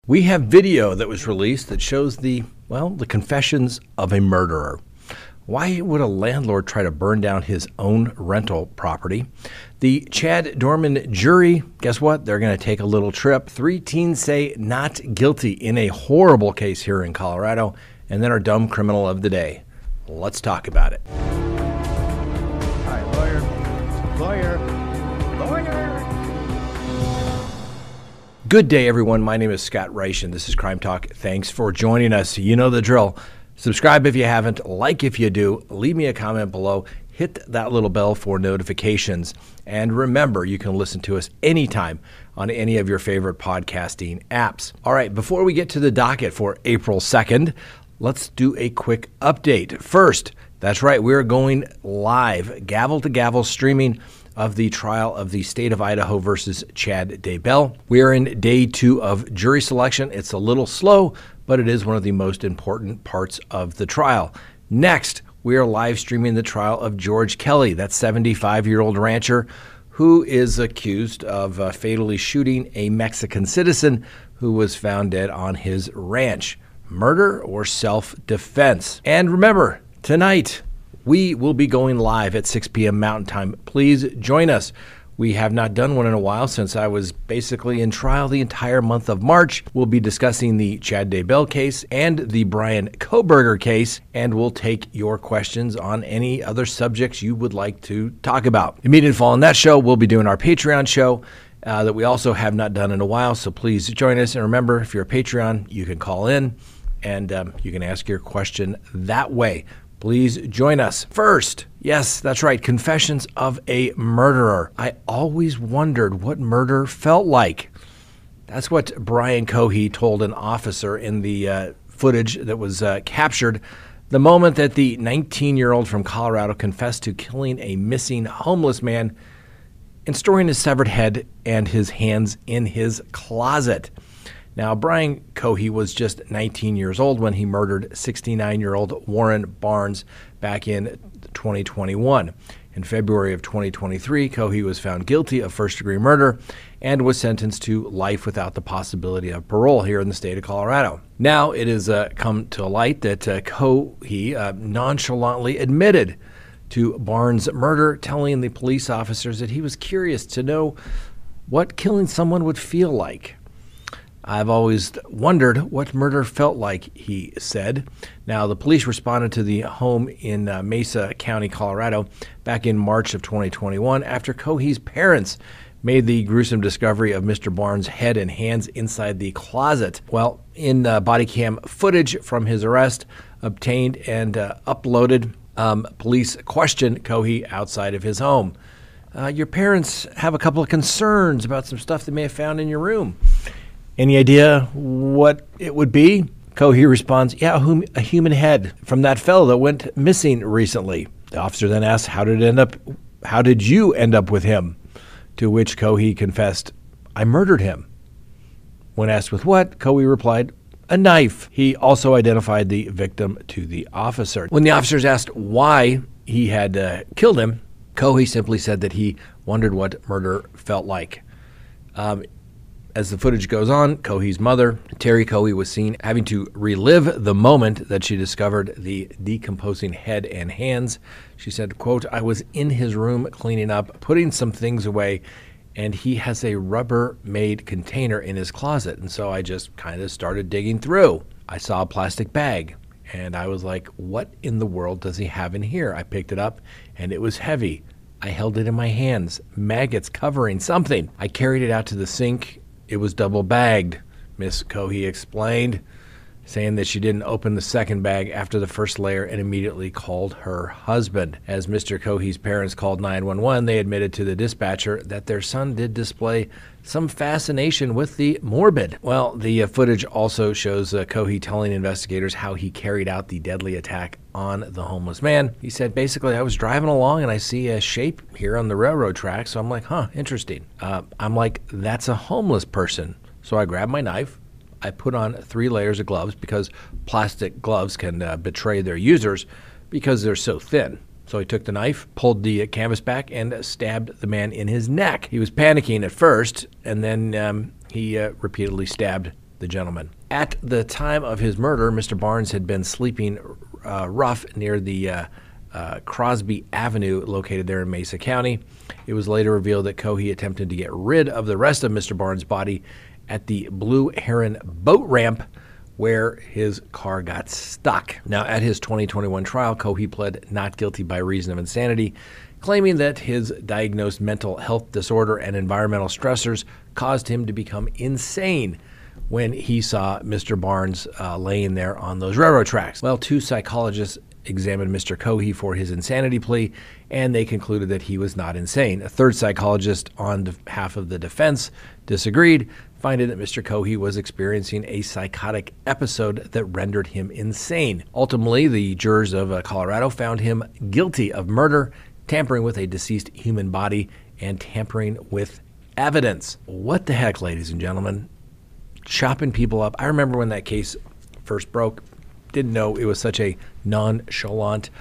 We have video that was released that shows the confessions of a murderer. Why would a landlord try to burn down his own rental property? The Chad Dorman jury, guess what? They're going to take a little trip. 3 teens say not guilty in a horrible case here in Colorado. And then our dumb criminal of the day. Let's talk about it. All right, lawyer. Good day, everyone. My name is Scott Reich, and this is Crime Talk. Thanks for joining us. You know the drill. Subscribe if you haven't, like if you do, leave me a comment below, hit that little bell for notifications, and remember, you can listen to us anytime on any of your favorite podcasting apps. All right, before we get to the docket for April 2nd, let's do a quick update. First, that's right, we're going live, gavel to gavel streaming of the trial of the state of Idaho versus Chad Daybell. We are in day 2 of jury selection. It's a little slow, but it is one of the most important parts of the trial. Next, we are live streaming the trial of George Kelly, that 75-year-old rancher who is accused of fatally shooting a Mexican citizen who was found dead on his ranch. Murder or self-defense? And remember, tonight, we will be going live at 6 p.m. Mountain Time. Please join us. We have not done one in a while since I was basically in trial the entire month of March. We'll be discussing the Chad Daybell case and the Bryan Kohberger case, and we'll take your questions on any other subjects you would like to talk about. Immediately following that show, we'll be doing our Patreon show that we also have not done in a while, so please join us. And remember, if you're a Patreon, you can call in and you can ask your question that way. Please join us. First, yes, that's right, confessions of a murderer. I always wondered what murder felt like. That's what Brian Cohey told an officer in the footage that was captured the moment that the 19-year-old from Colorado confessed to killing a missing homeless man and storing his severed head and his hands in his closet. Now, Brian Cohey was just 19 years old when he murdered 69-year-old Warren Barnes back in 2021. In February of 2023, Cohey was found guilty of first-degree murder and was sentenced to life without the possibility of parole here in the state of Colorado. Now, it has come to light that Cohey nonchalantly admitted to Barnes' murder, telling the police officers that he was curious to know what killing someone would feel like. I've always wondered what murder felt like, he said. Now, the police responded to the home in Mesa County, Colorado, back in March of 2021 after Cohey's parents made the gruesome discovery of Mr. Barnes' head and hands inside the closet. Well, in body cam footage from his arrest obtained and uploaded, police questioned Cohey outside of his home. Your parents have a couple of concerns about some stuff they may have found in your room. Any idea what it would be? Cohey responds, yeah, a human head from that fellow that went missing recently. The officer then asks, how did you end up with him? To which Cohey confessed, I murdered him. When asked with what, Cohey replied, a knife. He also identified the victim to the officer. When the officers asked why he had killed him, Cohey simply said that he wondered what murder felt like. As the footage goes on, Cohey's mother, Terry Cohey, was seen having to relive the moment that she discovered the decomposing head and hands. She said, quote, I was in his room cleaning up, putting some things away, and he has a Rubbermaid container in his closet. And so I just kind of started digging through. I saw a plastic bag, and I was like, what in the world does he have in here? I picked it up, and it was heavy. I held it in my hands, maggots covering something. I carried it out to the sink. It was double bagged, Miss Cohey explained, saying that she didn't open the second bag after the first layer and immediately called her husband. As Mr. Cohey's parents called 911, they admitted to the dispatcher that their son did display some fascination with the morbid. Well, the footage also shows Cohey telling investigators how he carried out the deadly attack on the homeless man. He said, basically, I was driving along and I see a shape here on the railroad track, so I'm like, interesting. I'm like, that's a homeless person. So I grabbed my knife. I put on 3 layers of gloves because plastic gloves can betray their users because they're so thin. So he took the knife, pulled the canvas back, and stabbed the man in his neck. He was panicking at first, and then he repeatedly stabbed the gentleman. At the time of his murder, Mr. Barnes had been sleeping rough near the Crosby Avenue located there in Mesa County. It was later revealed that Cohey attempted to get rid of the rest of Mr. Barnes' body at the Blue Heron boat ramp where his car got stuck. Now, at his 2021 trial, Cohey pled not guilty by reason of insanity, claiming that his diagnosed mental health disorder and environmental stressors caused him to become insane when he saw Mr. Barnes laying there on those railroad tracks. Well, 2 psychologists examined Mr. Cohey for his insanity plea, and they concluded that he was not insane. A 3rd psychologist on behalf of the defense disagreed, finding that Mr. Cohey was experiencing a psychotic episode that rendered him insane. Ultimately, the jurors of Colorado found him guilty of murder, tampering with a deceased human body, and tampering with evidence. What the heck, ladies and gentlemen? Chopping people up. I remember when that case first broke, didn't know it was such a nonchalant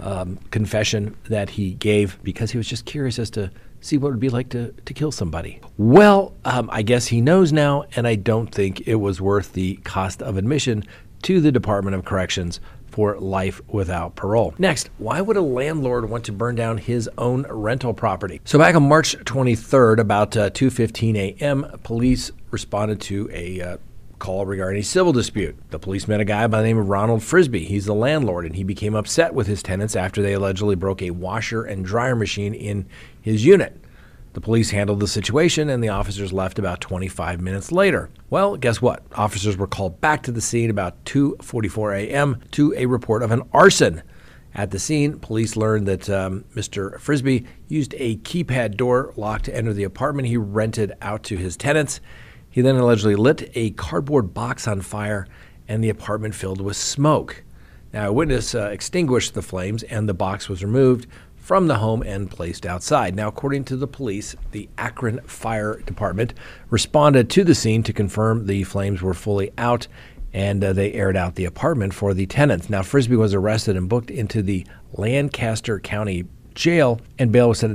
confession that he gave because he was just curious as to see what it would be like to kill somebody. Well, I guess he knows now, and I don't think it was worth the cost of admission to the Department of Corrections for life without parole. Next, why would a landlord want to burn down his own rental property? So back on March 23rd, about 2:15 a.m., police responded to a call regarding a civil dispute. The police met a guy by the name of Ronald Frisbee. He's the landlord, and he became upset with his tenants after they allegedly broke a washer and dryer machine in his unit. The police handled the situation, and the officers left about 25 minutes later. Well, guess what? Officers were called back to the scene about 2:44 a.m. to a report of an arson. At the scene, police learned that Mr. Frisbee used a keypad door lock to enter the apartment he rented out to his tenants. He then allegedly lit a cardboard box on fire, and the apartment filled with smoke. Now, a witness extinguished the flames, and the box was removed from the home and placed outside. Now, according to the police, the Akron Fire Department responded to the scene to confirm the flames were fully out, and they aired out the apartment for the tenants. Now, Frisbee was arrested and booked into the Lancaster County Jail, and bail was set at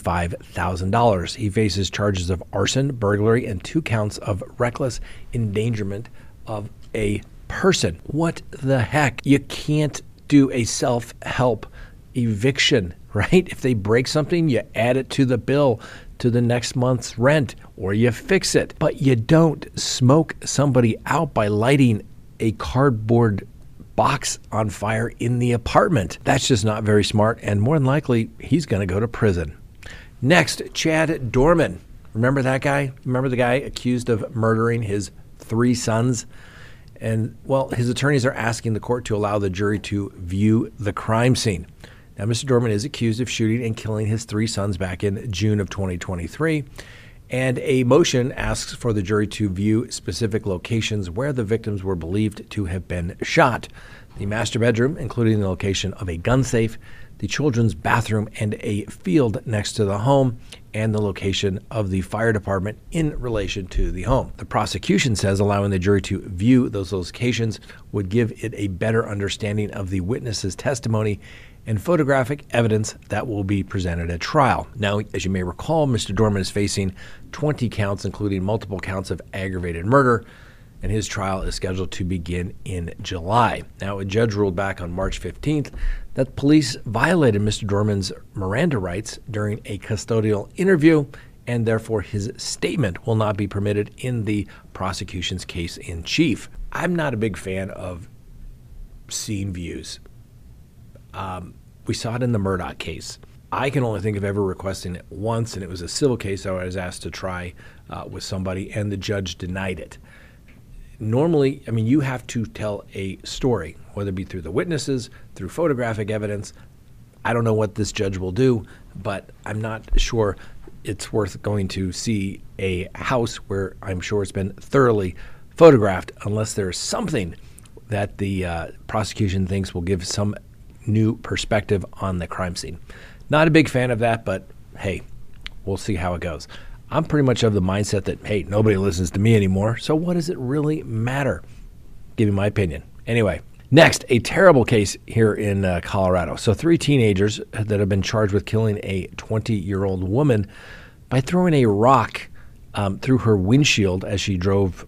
$75,000. He faces charges of arson, burglary, and 2 counts of reckless endangerment of a person. What the heck? You can't do a self-help eviction, right? If they break something, you add it to the bill to the next month's rent, or you fix it. But you don't smoke somebody out by lighting a cardboard box on fire in the apartment. That's just not very smart, and more than likely, he's going to go to prison. Next, Chad Dorman. Remember that guy? Remember the guy accused of murdering his 3 sons? And, well, his attorneys are asking the court to allow the jury to view the crime scene. Now, Mr. Dorman is accused of shooting and killing his 3 sons back in June of 2023. And a motion asks for the jury to view specific locations where the victims were believed to have been shot. The master bedroom, including the location of a gun safe, the children's bathroom, and a field next to the home, and the location of the fire department in relation to the home. The prosecution says allowing the jury to view those locations would give it a better understanding of the witness's testimony and photographic evidence that will be presented at trial. Now, as you may recall, Mr. Dorman is facing 20 counts, including multiple counts of aggravated murder, and his trial is scheduled to begin in July. Now, a judge ruled back on March 15th that police violated Mr. Dorman's Miranda rights during a custodial interview, and therefore his statement will not be permitted in the prosecution's case in chief. I'm not a big fan of scene views. We saw it in the Murdaugh case. I can only think of ever requesting it once, and it was a civil case I was asked to try with somebody, and the judge denied it. Normally, I mean, you have to tell a story, whether it be through the witnesses, through photographic evidence. I don't know what this judge will do, but I'm not sure it's worth going to see a house where I'm sure it's been thoroughly photographed unless there's something that the prosecution thinks will give some new perspective on the crime scene. Not a big fan of that, but hey, we'll see how it goes. I'm pretty much of the mindset that, hey, nobody listens to me anymore, so what does it really matter? Give you my opinion. Anyway, next, a terrible case here in Colorado. So 3 teenagers that have been charged with killing a 20-year-old woman by throwing a rock through her windshield as she drove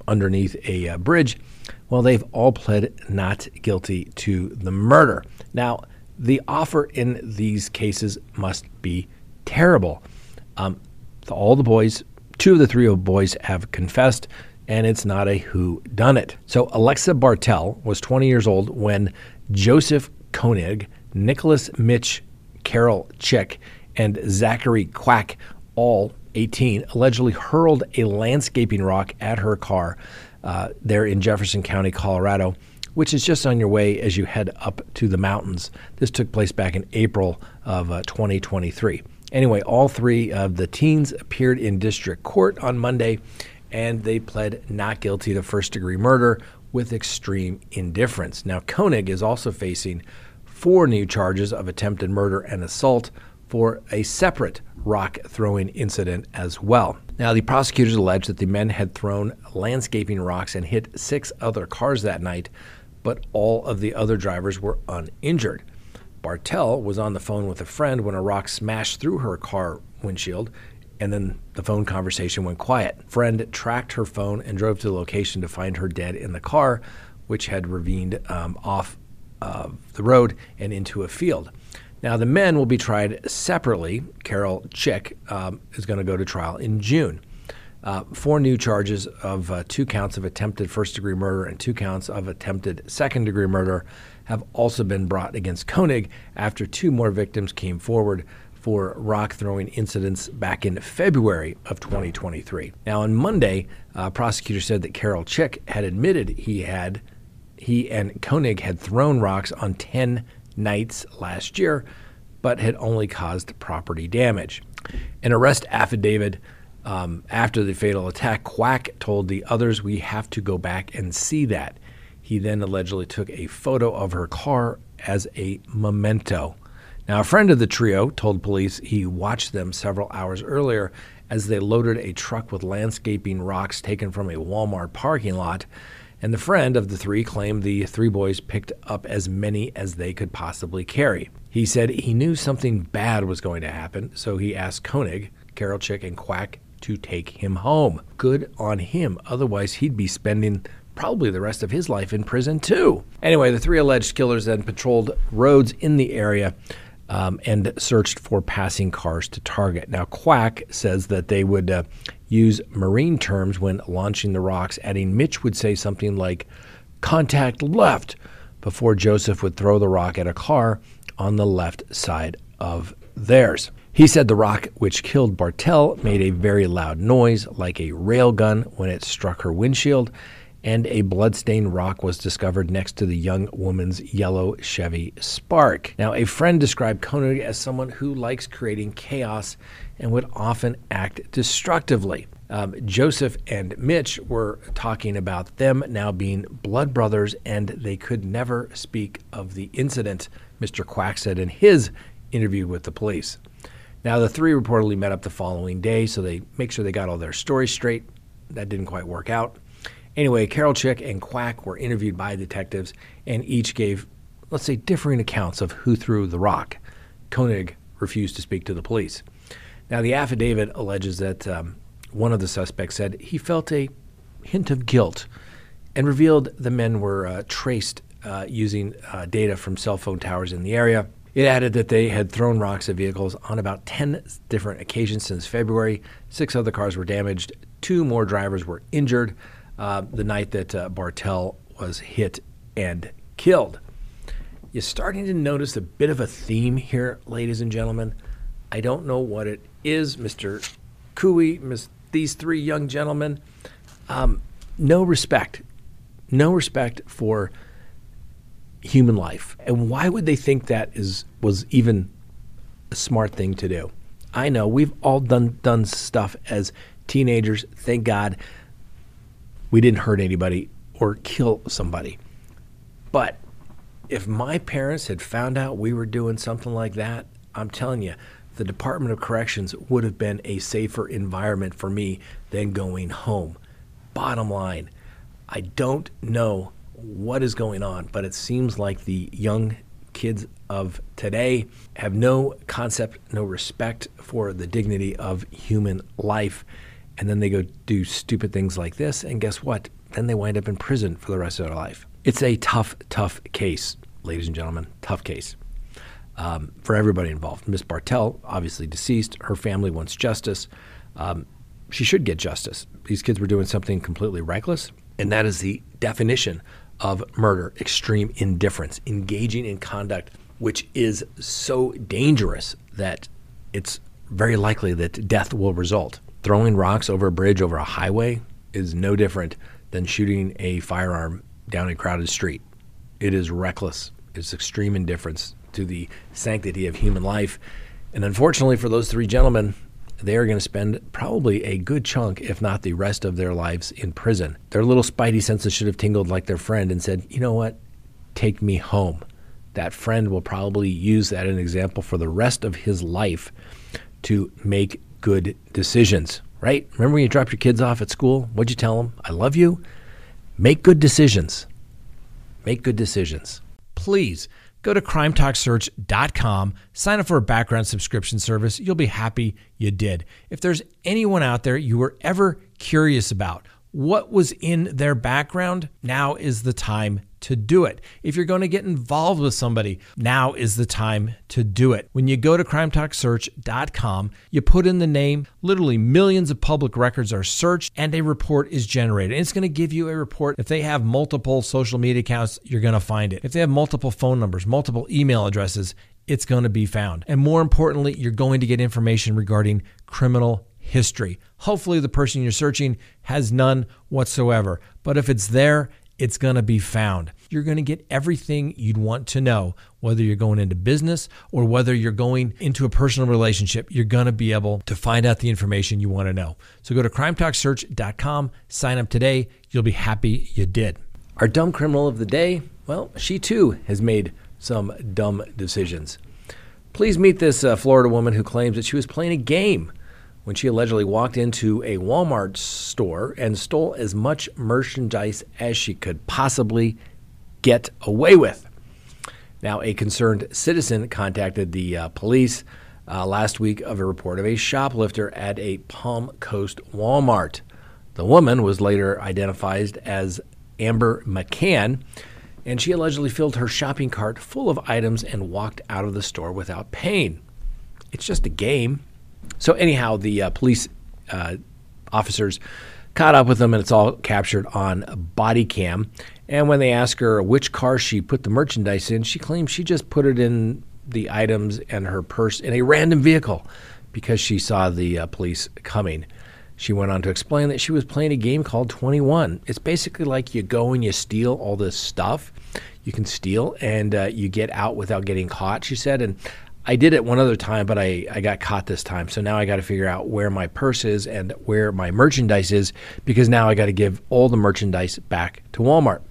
underneath a bridge. Well, they've all pled not guilty to the murder. Now, the offer in these cases must be terrible. All the boys, 2 of the 3 boys have confessed, and it's not a whodunit. So Alexa Bartell was 20 years old when Joseph Koenig, Nicholas Mitch, Carol Chick, and Zachary Quack, all 18, allegedly hurled a landscaping rock at her car there in Jefferson County, Colorado, which is just on your way as you head up to the mountains. This took place back in April of 2023. Anyway, all 3 of the teens appeared in district court on Monday, and they pled not guilty to first-degree murder with extreme indifference. Now, Koenig is also facing 4 new charges of attempted murder and assault for a separate rock-throwing incident as well. Now, the prosecutors allege that the men had thrown landscaping rocks and hit 6 other cars that night, but all of the other drivers were uninjured. Bartell was on the phone with a friend when a rock smashed through her car windshield, and then the phone conversation went quiet. Friend tracked her phone and drove to the location to find her dead in the car, which had ravined off the road and into a field. Now, the men will be tried separately. Carol Chick is going to go to trial in June. 4 new charges of 2 counts of attempted first-degree murder and 2 counts of attempted second-degree murder have also been brought against Koenig after 2 more victims came forward for rock-throwing incidents back in February of 2023. Now, on Monday, prosecutors said that Carol Chick had admitted he and Koenig had thrown rocks on 10 nights last year, but had only caused property damage. An arrest affidavit after the fatal attack, Quack told the others, "We have to go back and see that." He then allegedly took a photo of her car as a memento. Now, a friend of the trio told police he watched them several hours earlier as they loaded a truck with landscaping rocks taken from a Walmart parking lot. And the friend of the 3 claimed the 3 boys picked up as many as they could possibly carry. He said he knew something bad was going to happen, so he asked Koenig, Carol Chick, and Quack to take him home. Good on him. Otherwise, he'd be spending probably the rest of his life in prison, too. Anyway, the 3 alleged killers then patrolled roads in the area and searched for passing cars to target. Now, Quack says that they would use Marine terms when launching the rocks, adding Mitch would say something like, "contact left," before Joseph would throw the rock at a car on the left side of theirs. He said the rock, which killed Bartell, made a very loud noise like a rail gun when it struck her windshield, and a bloodstained rock was discovered next to the young woman's yellow Chevy Spark. Now, a friend described Koenig as someone who likes creating chaos and would often act destructively. Joseph and Mitch were talking about them now being blood brothers, and they could never speak of the incident, Mr. Quack said in his interview with the police. Now, the 3 reportedly met up the following day, so they make sure they got all their stories straight. That didn't quite work out. Anyway, Carol Chick and Quack were interviewed by detectives and each gave, let's say, differing accounts of who threw the rock. Koenig refused to speak to the police. Now, the affidavit alleges that one of the suspects said he felt a hint of guilt and revealed the men were traced using data from cell phone towers in the area. It added that they had thrown rocks at vehicles on about 10 different occasions since February. 6 other cars were damaged. 2 more drivers were injured the night that Bartell was hit and killed. You're starting to notice a bit of a theme here, ladies and gentlemen. I don't know what it is, Mr. Cooey, these 3 young gentlemen. No respect for human life. And why would they think that was even a smart thing to do? I know we've all done stuff as teenagers. Thank God we didn't hurt anybody or kill somebody. But if my parents had found out we were doing something like that, I'm telling you, the Department of Corrections would have been a safer environment for me than going home. Bottom line, I don't know what is going on, but it seems like the young kids of today have no concept, no respect for the dignity of human life. And then they go do stupid things like this. And guess what? then they wind up in prison for the rest of their life. It's a tough, tough case, ladies and gentlemen, tough case for everybody involved. Miss Bartell, obviously deceased. Her family wants justice. She should get justice. These kids were doing something completely reckless, and that is the definition of murder: extreme indifference, engaging in conduct which is so dangerous that it's very likely that death will result. Throwing rocks over a bridge over a highway is no different than shooting a firearm down a crowded street. It is reckless. It's extreme indifference to the sanctity of human life. And unfortunately for those three gentlemen, they are going to spend probably a good chunk, if not the rest of their lives, in prison. Their little spidey senses should have tingled like their friend and said, you know what, take me home. That friend will probably use that as an example for the rest of his life to make good decisions, right? Remember when you dropped your kids off at school? What'd you tell them? I love you. Make good decisions. Make good decisions. Please go to crimetalksearch.com, sign up for a background subscription service. You'll be happy you did. If there's anyone out there you were ever curious about what was in their background, now is the time to do it. If you're going to get involved with somebody, now is the time to do it. When you go to crimetalksearch.com, you put in the name, literally millions of public records are searched, and a report is generated. And it's going to give you a report. If they have multiple social media accounts, you're going to find it. If they have multiple phone numbers, multiple email addresses, it's going to be found. And more importantly, you're going to get information regarding criminal history. Hopefully the person you're searching has none whatsoever. But if it's there, it's going to be found. You're going to get everything you'd want to know, whether you're going into business or whether you're going into a personal relationship. You're going to be able to find out the information you want to know. So go to crimetalksearch.com, sign up today. You'll be happy you did. Our dumb criminal of the day, well, she too has made some dumb decisions. Please meet this Florida woman who claims that she was playing a game when she allegedly walked into a Walmart store and stole as much merchandise as she could possibly get away with. Now, a concerned citizen contacted the police last week of a report of a shoplifter at a Palm Coast Walmart. The woman was later identified as Amber McCann, and she allegedly filled her shopping cart full of items and walked out of the store without paying. It's just a game. So anyhow, the police officers caught up with them, and it's all captured on body cam. And when they asked her which car she put the merchandise in, she claims she just put it in the items and her purse in a random vehicle because she saw the police coming. She went on to explain that she was playing a game called 21. It's basically like you go and you steal all this stuff. You can steal and you get out without getting caught, she said. And I did it one other time, but I got caught this time. So now I got to figure out where my purse is and where my merchandise is, because now I got to give all the merchandise back to Walmart.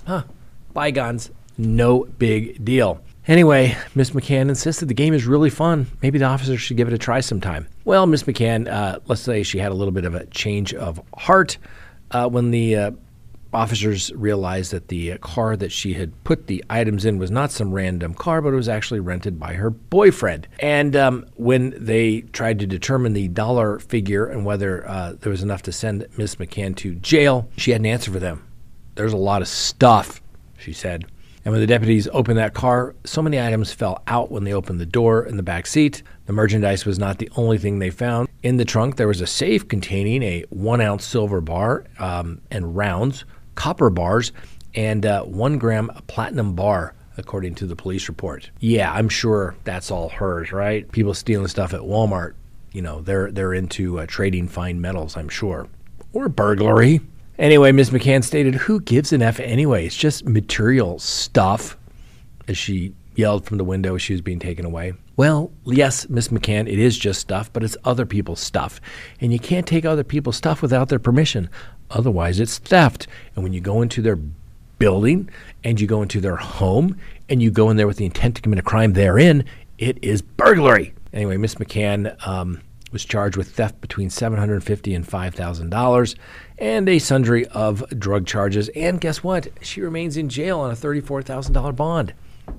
Bygones, no big deal. Anyway, Miss McCann insisted the game is really fun. Maybe the officers should give it a try sometime. Well, Miss McCann, let's say she had a little bit of a change of heart when the officers realized that the car that she had put the items in was not some random car, but it was actually rented by her boyfriend. And when they tried to determine the dollar figure and whether there was enough to send Miss McCann to jail, she had an answer for them. There's a lot of stuff, she said. And when the deputies opened that car, so many items fell out when they opened the door in the back seat. The merchandise was not the only thing they found. In the trunk, there was a safe containing a 1-ounce silver bar and rounds, copper bars, and 1 gram platinum bar, according to the police report. Yeah, I'm sure that's all hers, right? People stealing stuff at Walmart, you know, they're into trading fine metals, I'm sure. Or burglary. Anyway, Ms. McCann stated, "Who gives an F anyway? It's just material stuff," as she yelled from the window as she was being taken away. Well, yes, Ms. McCann, it is just stuff, but it's other people's stuff. And you can't take other people's stuff without their permission. Otherwise, it's theft. And when you go into their building and you go into their home and you go in there with the intent to commit a crime therein, it is burglary. Anyway, Ms. McCann was charged with theft between $750 and $5,000 and a sundry of drug charges. And guess what? She remains in jail on a $34,000 bond.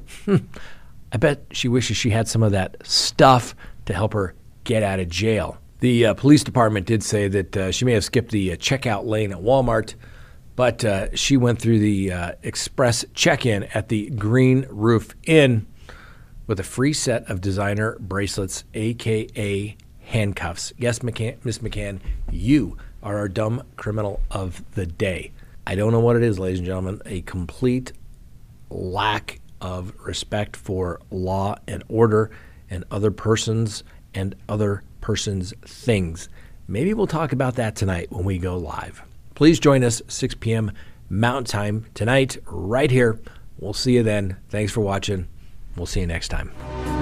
I bet she wishes she had some of that stuff to help her get out of jail. The police department did say that she may have skipped the checkout lane at Walmart, But she went through the express check-in at the Green Roof Inn with a free set of designer bracelets, a.k.a. handcuffs. Yes, Miss McCann, you are our dumb criminal of the day. I don't know what it is, ladies and gentlemen, a complete lack of respect for law and order and other persons and other persons' things. Maybe we'll talk about that tonight when we go live. Please join us 6 p.m. Mountain Time tonight right here. We'll see you then. Thanks for watching. We'll see you next time.